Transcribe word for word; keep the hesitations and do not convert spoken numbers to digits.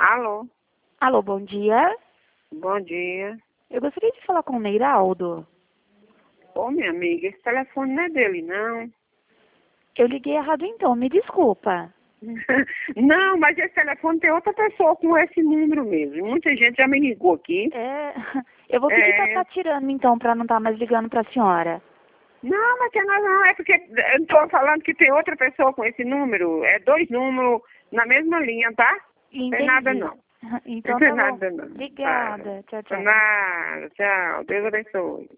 Alô, Alô, bom dia. bom dia. Eu gostaria de falar com o Neiraldo. Ô, minha amiga, esse telefone não é dele, não. Eu liguei errado então, me desculpa. Não, mas esse telefone tem outra pessoa com esse número mesmo. Muita gente já me ligou aqui. É, eu vou pedir pra É. estar tirando então, pra não estar mais ligando pra senhora. Não, mas tem nada não. É porque eu estou falando que tem outra pessoa com esse número. É dois números na mesma linha, tá? Não tem nada Entendi. não. Então Não tem tá bom. nada não. Obrigada. Tchau, Tá. tchau. Nada. Tchau. Deus abençoe.